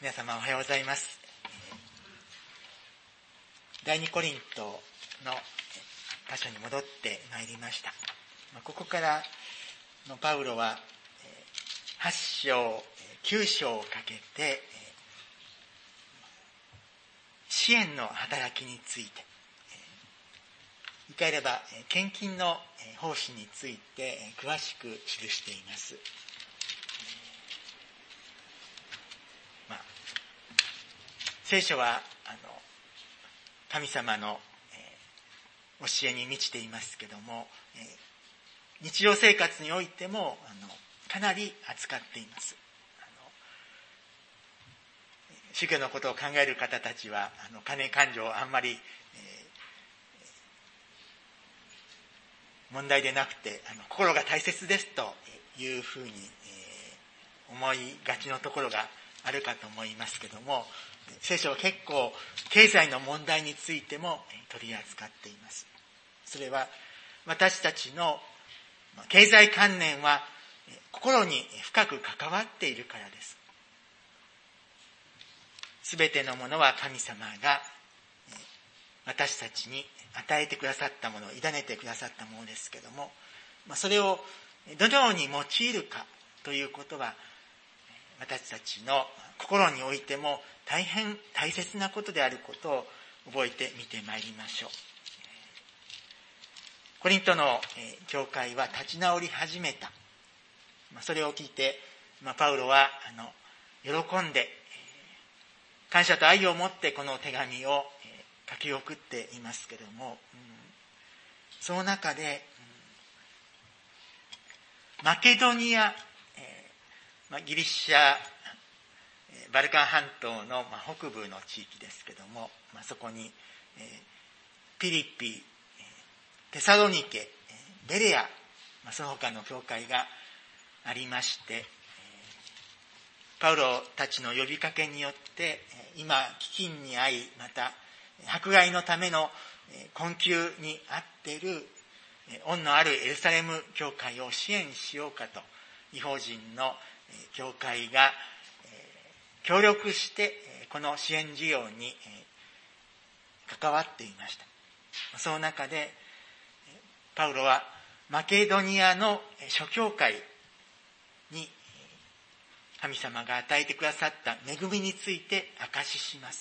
皆様おはようございます。第二コリントの箇所に戻ってまいりました。ここからのパウロは8章9章をかけて支援の働きについて、言い換えれば献金の奉仕について詳しく記しています。聖書は神様の教えに満ちていますけども、日常生活においてもかなり扱っています。宗教のことを考える方たちは金勘定あんまり問題でなくて心が大切ですというふうに思いがちのところがあるかと思いますけども、聖書は結構経済の問題についても取り扱っています。それは私たちの経済観念は心に深く関わっているからです。すべてのものは神様が私たちに与えてくださったもの、委ねてくださったものですけども、それをどのように用いるかということは私たちの心においても大変大切なことであることを覚えてみてまいりましょう。コリントの教会は立ち直り始めた。それを聞いてパウロは喜んで感謝と愛を持ってこの手紙を書き送っていますけれども、その中でマケドニア、ギリシャバルカン半島の北部の地域ですけども、そこにピリピ、テサロニケ、ベレア、その他の教会がありまして、パウロたちの呼びかけによって今飢饉に遭い、また迫害のための困窮にあっている恩のあるエルサレム教会を支援しようかと異邦人の教会が協力してこの支援事業に関わっていました。その中でパウロはマケドニアの諸教会に神様が与えてくださった恵みについて証しします。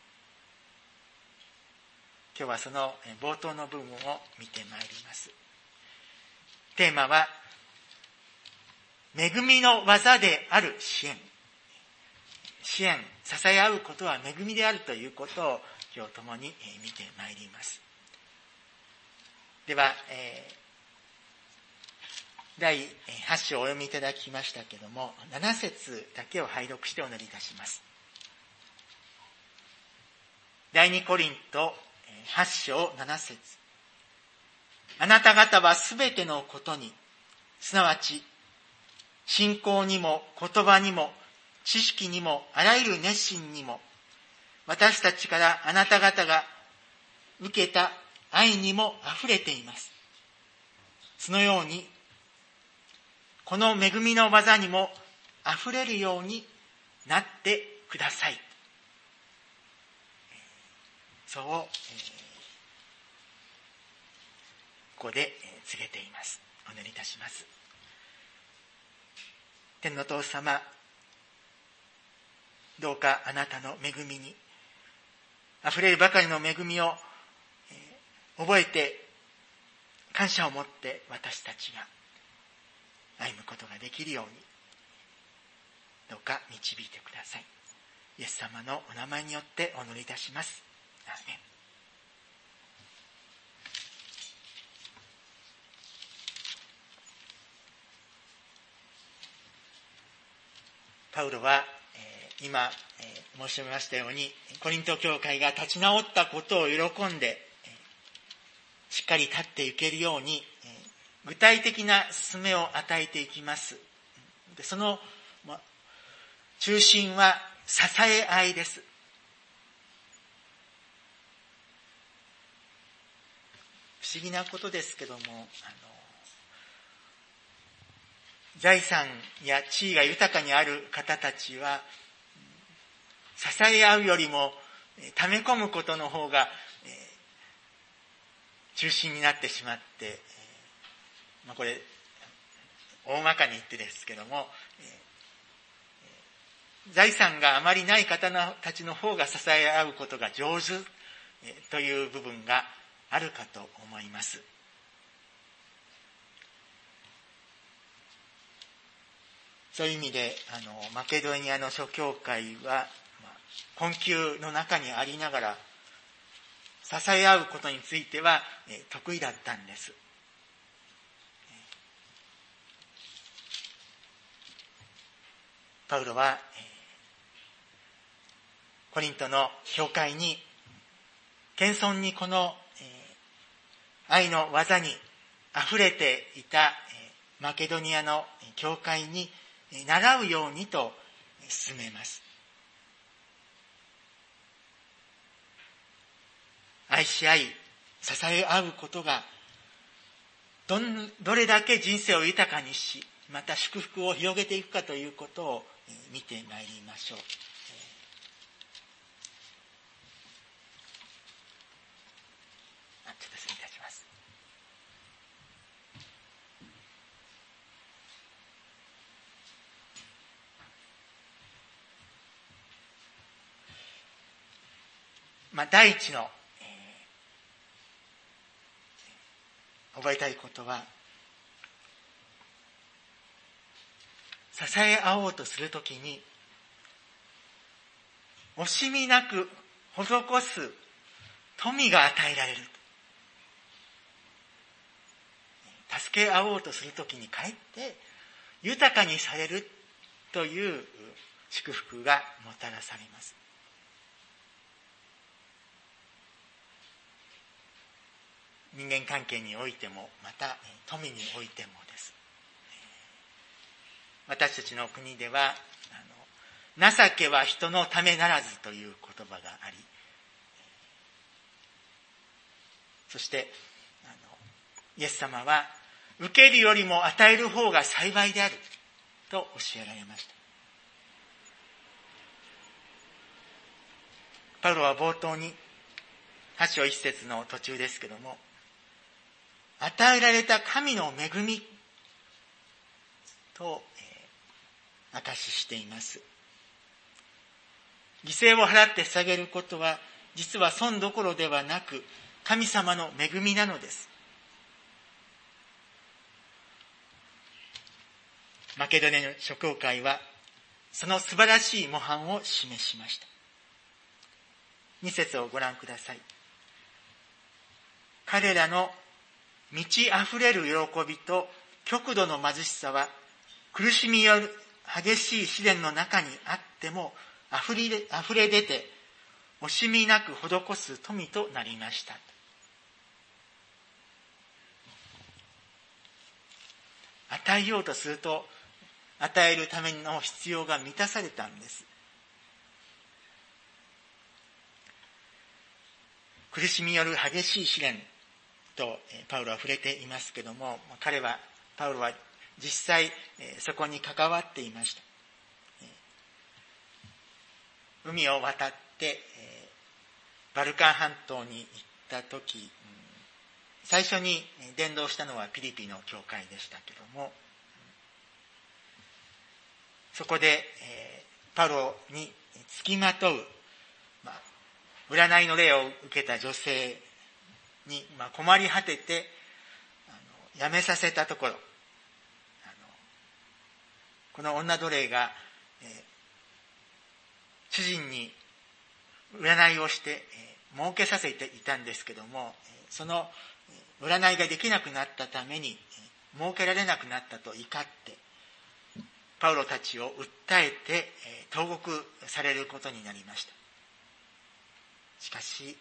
今日はその冒頭の部分を見てまいります。テーマは恵みの技である支援。支援、支え合うことは恵みであるということを今日共に見てまいります。では、第8章をお読みいただきましたけれども、7節だけを拝読してお祈りいたします。第2コリント8章7節。あなた方はすべてのことに、すなわち信仰にも言葉にも知識にもあらゆる熱心にも、私たちからあなた方が受けた愛にもあふれています。そのようにこの恵みの技にもあふれるようになってください。そう、ここで告げています。お祈りいたします。天のお父様、どうかあなたの恵みにあふれるばかりの恵みを覚えて感謝を持って私たちが歩むことができるようにどうか導いてください。イエス様のお名前によってお祈りいたします。アーメン。パウロは今申し上げましたようにコリント教会が立ち直ったことを喜んでしっかり立っていけるように具体的な勧めを与えていきます。でその中心は支え合いです。不思議なことですけども、財産や地位が豊かにある方たちは支え合うよりも溜め込むことの方が中心になってしまって、これ大まかに言ってですけども、財産があまりない方たちの方が支え合うことが上手という部分があるかと思います。そういう意味でマケドニアの諸教会は困窮の中にありながら支え合うことについては得意だったんです。パウロはコリントの教会に謙遜にこの愛の技にあふれていたマケドニアの教会に習うようにと勧めます。愛し合い支え合うことがどれだけ人生を豊かにし、また祝福を広げていくかということを見てまいりましょう。ちょっと失礼いたします。第一の、覚えたいことは、支え合おうとするときに、惜しみなく施す富が与えられる。助け合おうとするときにかえって豊かにされるという祝福がもたらされます。人間関係においても、また富においてもです。私たちの国では情けは人のためならずという言葉があり、そしてイエス様は受けるよりも与える方が幸いであると教えられました。パウロは冒頭に8章1節の途中ですけども、与えられた神の恵みと証ししています。犠牲を払って捧げることは実は損どころではなく神様の恵みなのです。マケドニアの諸教会はその素晴らしい模範を示しました。2節をご覧ください。彼らの満ち溢れる喜びと極度の貧しさは苦しみよる激しい試練の中にあっても溢れ出て惜しみなく施す富となりました。与えようとすると与えるための必要が満たされたんです。苦しみによる激しい試練とパウロは触れていますけども、パウロは実際そこに関わっていました。海を渡ってバルカン半島に行った時、最初に伝道したのはピリピの教会でしたけども、そこでパウロにつきまとう、占いの霊を受けた女性に困り果てて辞めさせたところ、この女奴隷が主人に占いをして儲けさせていたんですけども、その占いができなくなったために儲けられなくなったと怒ってパウロたちを訴えて投獄されることになりました。しかし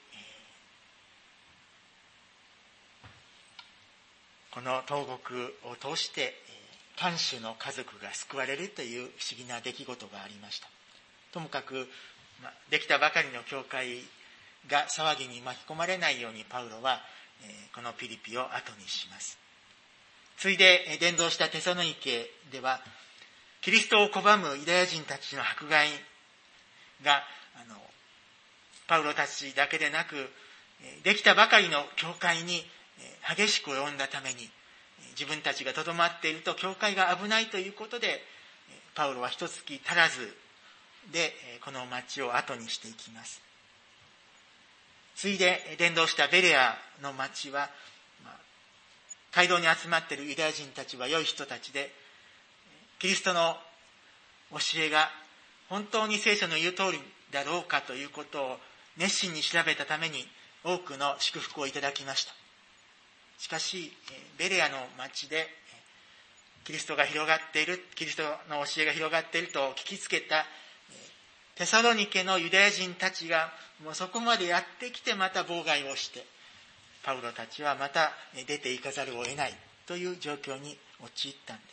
この投獄を通して看守の家族が救われるという不思議な出来事がありました。ともかくできたばかりの教会が騒ぎに巻き込まれないようにパウロはこのピリピを後にします。ついで伝道したテサロニケではキリストを拒むユダヤ人たちの迫害がパウロたちだけでなく、できたばかりの教会に激しく及んだために、自分たちがとどまっていると教会が危ないということで、パウロは一月足らずでこの町を後にしていきます。次いで伝道したベレアの町は、街道に集まっているユダヤ人たちは良い人たちで、キリストの教えが本当に聖書の言う通りだろうかということを熱心に調べたために多くの祝福をいただきました。しかしベレアの町でキリストが広がっている、キリストの教えが広がっていると聞きつけたテサロニケのユダヤ人たちがもうそこまでやってきてまた妨害をして、パウロたちはまた出て行かざるを得ないという状況に陥ったんです。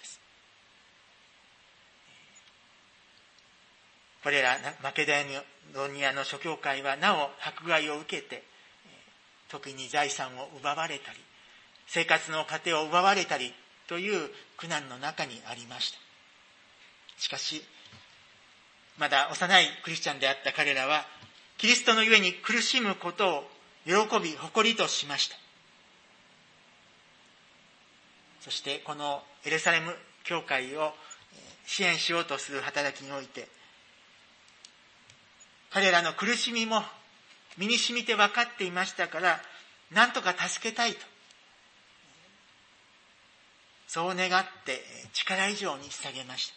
これらマケドニアの諸教会はなお迫害を受けて、時に財産を奪われたり、生活の糧を奪われたりという苦難の中にありました。しかし、まだ幼いクリスチャンであった彼らは、キリストのゆえに苦しむことを喜び、誇りとしました。そしてこのエルサレム教会を支援しようとする働きにおいて、彼らの苦しみも身に染みて分かっていましたから、何とか助けたいと、そう願って力以上に捧げました。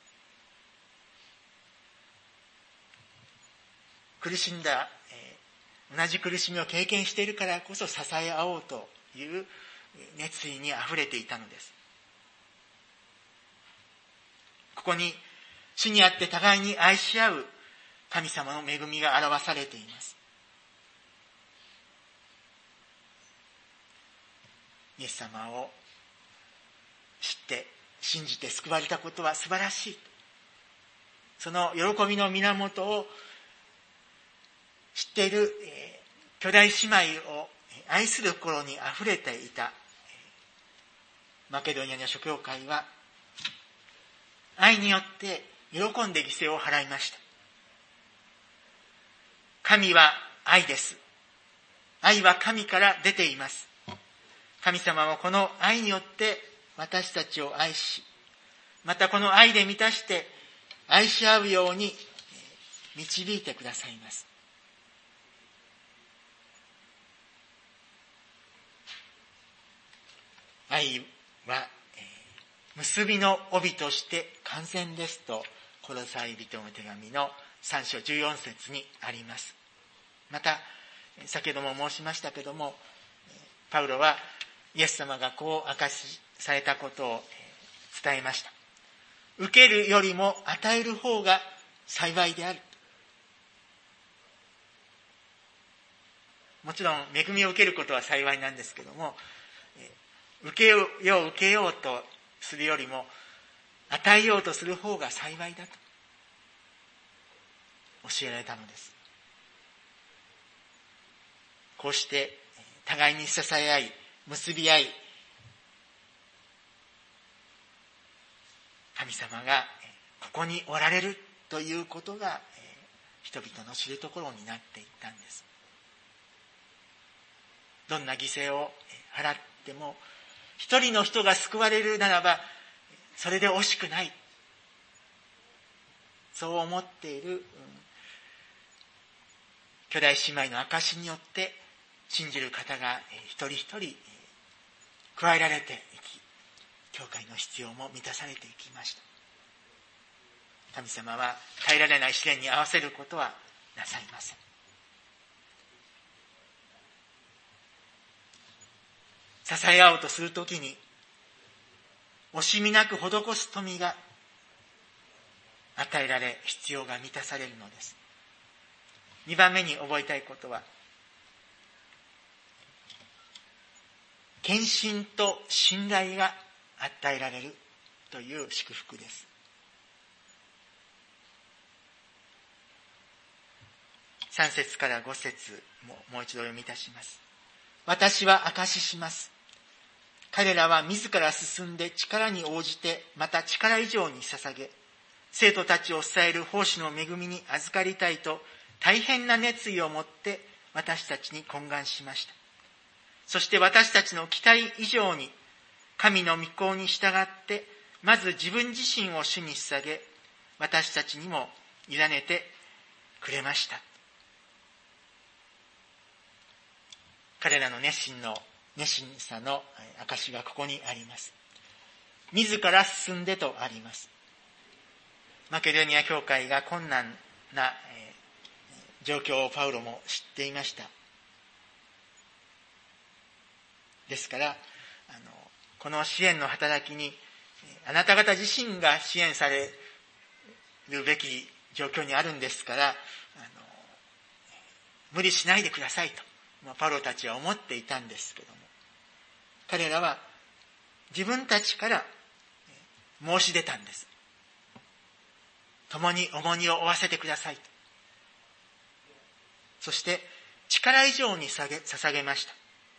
苦しんだ、同じ苦しみを経験しているからこそ支え合おうという熱意にあふれていたのです。ここに主にあって互いに愛し合う神様の恵みが表されています。イエス様を知って信じて救われたことは素晴らしい。その喜びの源を知っている兄弟姉妹を愛する心にあふれていたマケドニアの諸教会は、愛によって喜んで犠牲を払いました。神は愛です。愛は神から出ています。神様はこの愛によって私たちを愛し、またこの愛で満たして愛し合うように導いてくださいます。愛は結びの帯として完全ですと、コロサイ人の手紙の3章14節にあります。また先ほども申しましたけども、パウロはイエス様がこう明かしされたことを伝えました。受けるよりも与える方が幸いである。もちろん恵みを受けることは幸いなんですけども、受けようとするよりも与えようとする方が幸いだと教えられたのです。こうして互いに支え合い結び合い、神様がここにおられるということが人々の知るところになっていったんです。どんな犠牲を払っても一人の人が救われるならばそれで惜しくない、そう思っている兄弟姉妹の証によって信じる方が一人一人加えられていき、教会の必要も満たされていきました。神様は耐えられない試練に合わせることはなさいません。支え合おうとするときに惜しみなく施す富が与えられ、必要が満たされるのです。2番目に覚えたいことは、献身と信頼が与えられるという祝福です。3節から5節もう一度読みいたします。私は証しします。彼らは自ら進んで力に応じて、また力以上に捧げ、 生徒たちを支える奉仕の恵みに預かりたいと大変な熱意を持って私たちに懇願しました。そして私たちの期待以上に神の御子に従ってまず自分自身を主に捧げ、私たちにも委ねてくれました。彼らの熱心さの証がここにあります。自ら進んでとあります。マケドニア教会が困難な状況をパウロも知っていました。ですからこの支援の働きにあなた方自身が支援されるべき状況にあるんですから、無理しないでくださいと、パウロたちは思っていたんですけども、彼らは自分たちから申し出たんです。共に重荷を負わせてくださいと。そして力以上に捧げました。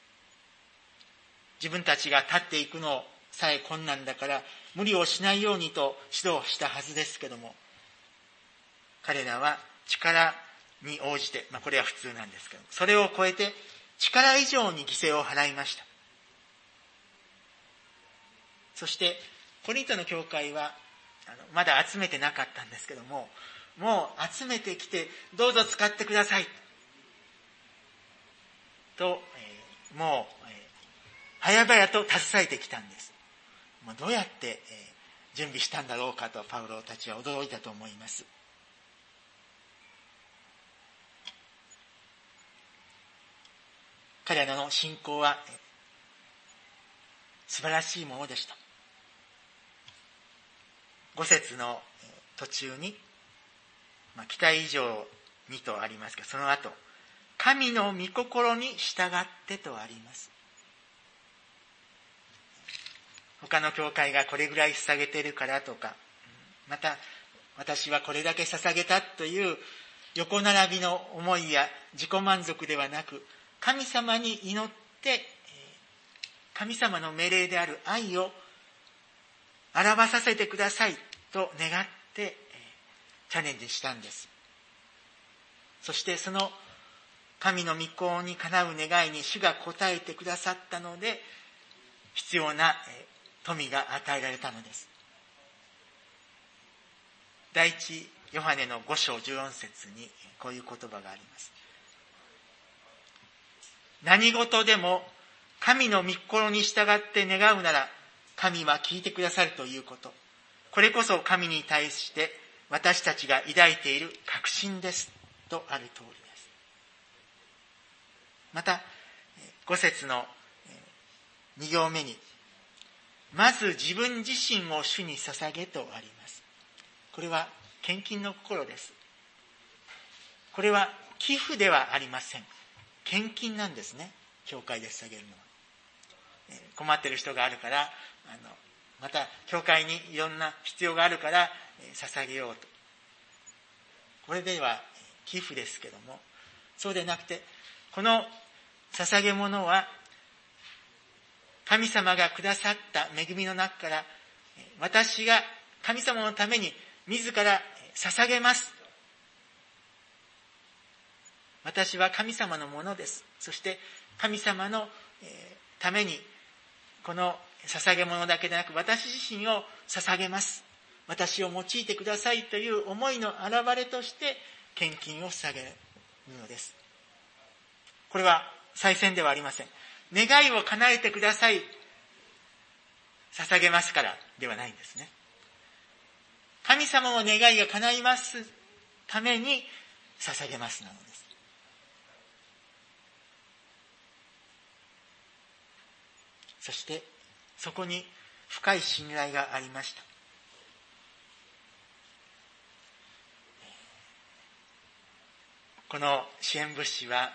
自分たちが立っていくのさえ困難だから無理をしないようにと指導したはずですけども、彼らは力に応じて、これは普通なんですけども、それを超えて力以上に犠牲を払いました。そしてコリントの教会はまだ集めてなかったんですけども、もう集めてきてどうぞ使ってくださいと、もう早々と携えてきたんです。どうやって準備したんだろうかとパウロたちは驚いたと思います。彼らの信仰は素晴らしいものでした。5節の途中に、期待以上にとありますが、その後、神の御心に従ってとあります。他の教会がこれぐらい捧げているからとか、また私はこれだけ捧げたという横並びの思いや自己満足ではなく、神様に祈って神様の命令である愛を表させてくださいと願ってチャレンジしたんです。そしてその神の御心にかなう願いに主が応えてくださったので、必要な富が与えられたのです。第一ヨハネの5章14節にこういう言葉があります。何事でも神の御心に従って願うなら、神は聞いてくださるということ。これこそ神に対して私たちが抱いている確信ですとある通りです。また5節の2行目に、まず自分自身を主に捧げとあります。これは献金の心です。これは寄付ではありません。献金なんですね。教会で捧げるのは。困っている人があるから、また教会にいろんな必要があるから捧げようと。これでは寄付ですけども、そうでなくて、この捧げ物は神様がくださった恵みの中から、私が神様のために自ら捧げます。私は神様のものです。そして神様のためにこの捧げ物だけでなく、私自身を捧げます。私を用いてくださいという思いの表れとして献金を捧げるのです。これは祭銭ではありません。願いを叶えてください、捧げますからではないんですね。神様の願いが叶いますために捧げますなのです。そしてそこに深い信頼がありました。この支援物資は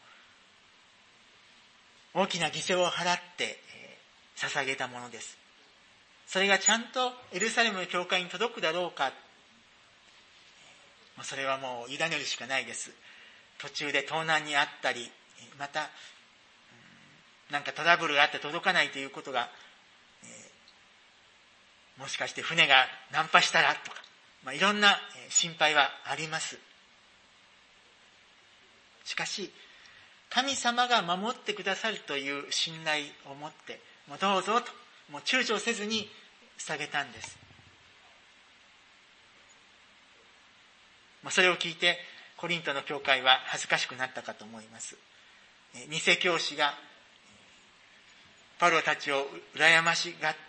大きな犠牲を払って捧げたものです。それがちゃんとエルサレムの教会に届くだろうか、それはもう委ねるしかないです。途中で盗難にあったり、またなんかトラブルがあって届かないということが、もしかして船が難破したらとか、 いろんな心配はあります。しかし、神様が守ってくださるという信頼を持って、もうどうぞと、もう躊躇せずに捧げたんです。それを聞いて、コリントの教会は恥ずかしくなったかと思います。偽教師がパウロたちを羨ましがって、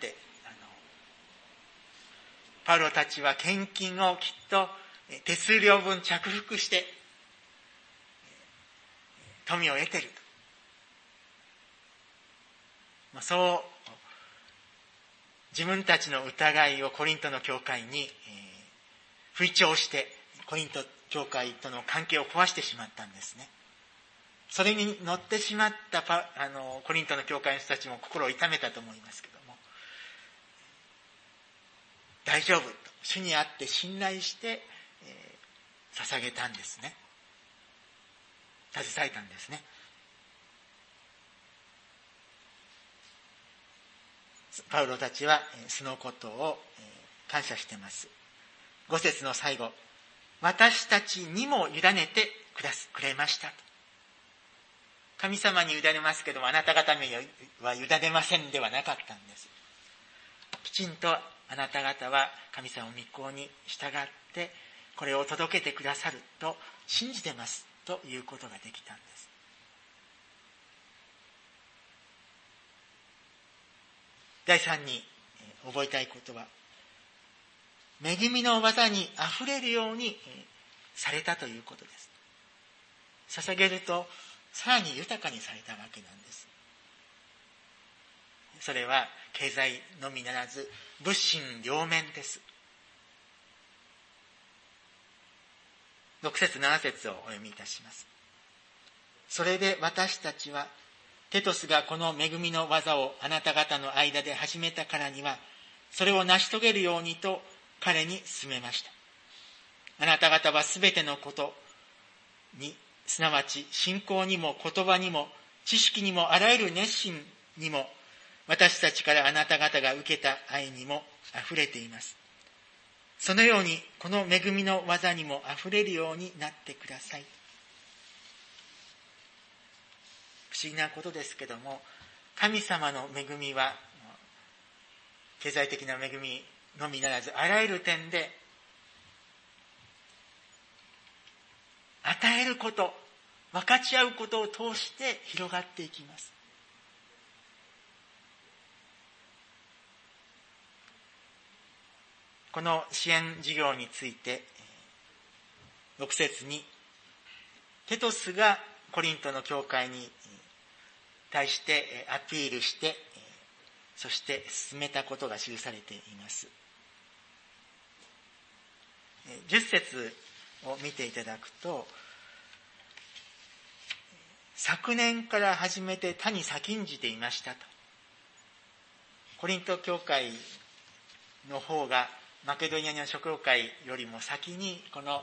パウロたちは献金をきっと手数料分着服して富を得ていると。そう自分たちの疑いをコリントの教会に吹聴して、コリント教会との関係を壊してしまったんですね。それに乗ってしまったコリントの教会の人たちも心を痛めたと思いますけども、大丈夫と主にあって信頼して、捧げたんですね。携えたんですね。パウロたちはそのことを感謝しています。5節の最後、私たちにも委ねてくれましたと。神様に委ねますけども、あなた方には委ねませんではなかったんです。きちんとあなた方は神様の御心に従ってこれを届けてくださると信じてますということができたんです。第3に覚えたいことは、恵みの技にあふれるようにされたということです。捧げるとさらに豊かにされたわけなんです。それは経済のみならず物心両面です。6節7節をお読みいたします。それで私たちはテトスがこの恵みの技をあなた方の間で始めたからには、それを成し遂げるようにと彼に勧めました。あなた方はすべてのことに、すなわち信仰にも言葉にも知識にもあらゆる熱心にも、私たちからあなた方が受けた愛にもあふれています。そのようにこの恵みの技にもあふれるようになってください。不思議なことですけども、神様の恵みは経済的な恵みのみならずあらゆる点で与えること、分かち合うことを通して広がっていきます。この支援事業について6節にテトスがコリントの教会に対してアピールして、そして進めたことが記されています。10節を見ていただくと、昨年から始めて他に先んじていましたと。コリント教会の方がマケドニアの諸教会よりも先にこの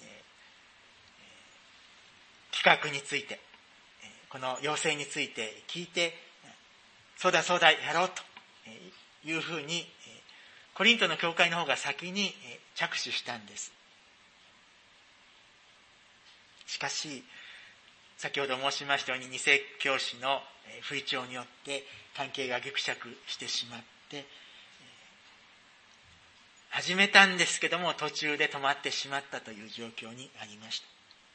企画について、この要請について聞いて、そうだそうだやろうというふうにコリントの教会の方が先に着手したんです。しかし先ほど申しましたように偽教師の吹聴によって関係がぎくしゃくしてしまって、始めたんですけども途中で止まってしまったという状況にありました。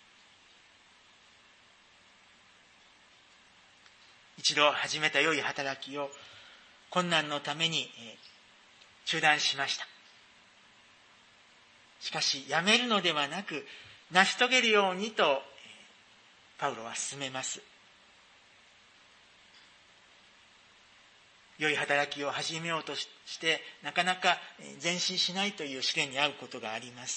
一度始めた良い働きを困難のために中断しました。しかしやめるのではなく成し遂げるようにとパウロは進めます。良い働きを始めようとしてなかなか前進しないという試練に遭うことがあります。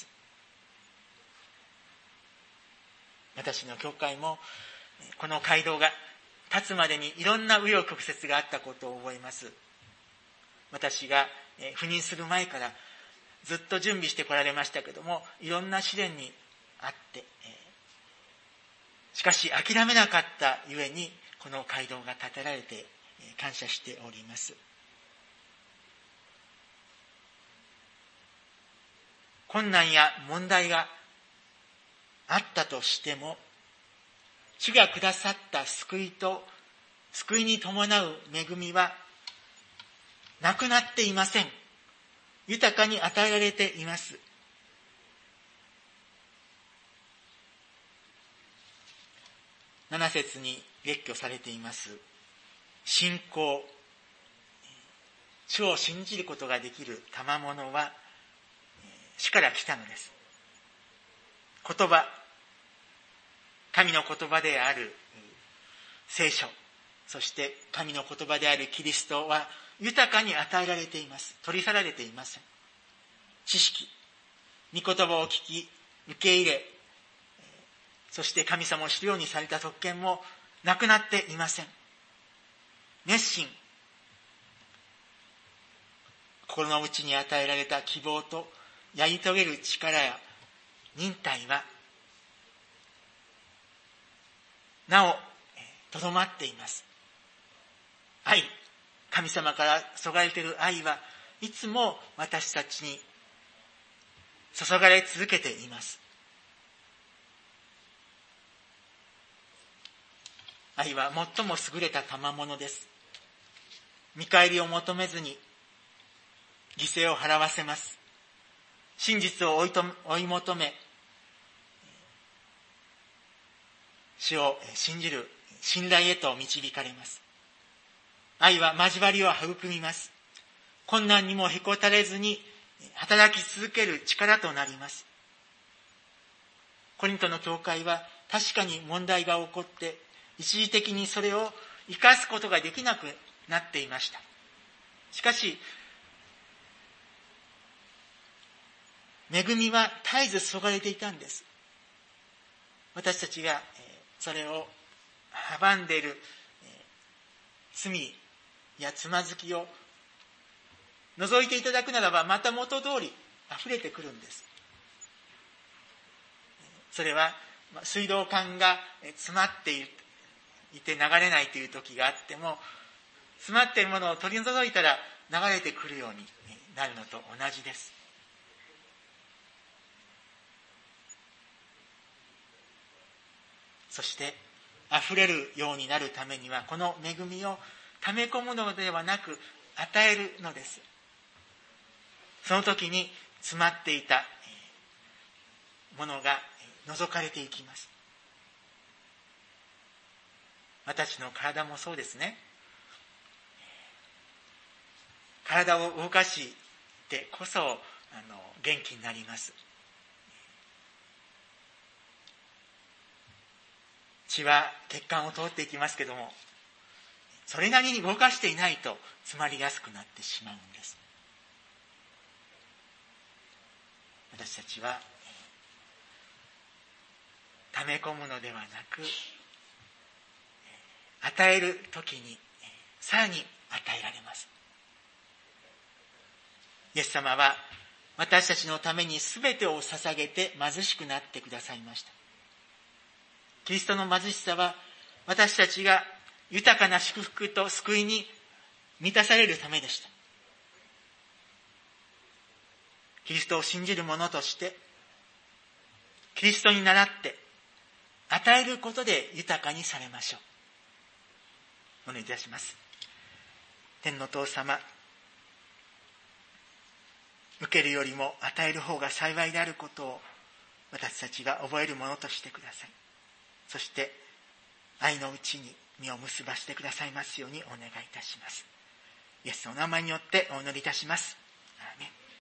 私の教会もこの街道が立つまでにいろんな紆余曲折があったことを覚えます。私が赴任する前からずっと準備してこられましたけども、いろんな試練にあって、しかし諦めなかったゆえにこの街道が建てられて感謝しております。 困難や問題があったとしても、主がくださった救いと救いに伴う恵みはなくなっていません。豊かに与えられています。7節に列挙されています信仰、主を信じることができる賜物は主から来たのです。言葉、神の言葉である聖書、そして神の言葉であるキリストは豊かに与えられています。取り去られていません。知識、御言葉を聞き受け入れ、そして神様を知るようにされた特権もなくなっていません。熱心、心の内に与えられた希望とやり遂げる力や忍耐はなおとどまっています。愛、神様から注がれている愛はいつも私たちに注がれ続けています。愛は最も優れた賜物です。見返りを求めずに犠牲を払わせます。真実を追い求め、主を信じる信頼へと導かれます。愛は交わりを育みます。困難にもへこたれずに働き続ける力となります。コリントの教会は確かに問題が起こって一時的にそれを生かすことができなくなっていました。しかし恵みは絶えず注がれていたんです。私たちがそれを阻んでいる罪やつまずきを除いていただくならば、また元通り溢れてくるんです。それは水道管が詰まっていて流れないという時があっても、詰まっているものを取り除いたら流れてくるようになるのと同じです。そして溢れるようになるためには、この恵みを溜め込むのではなく与えるのです。その時に詰まっていたものが除かれていきます。私の体もそうですね。体を動かしてこそ元気になります。血は血管を通っていきますけども、それなりに動かしていないと詰まりやすくなってしまうんです。私たちは溜め込むのではなく、与える時にさらに与えられます。イエス様は私たちのために全てを捧げて貧しくなってくださいました。キリストの貧しさは私たちが豊かな祝福と救いに満たされるためでした。キリストを信じる者として、キリストに倣って与えることで豊かにされましょう。お願いいたします。天の父様、受けるよりも与える方が幸いであることを私たちが覚えるものとしてください。そして愛のうちに実を結ばしてくださいますようにお願いいたします。イエスのお名前によってお祈りいたします。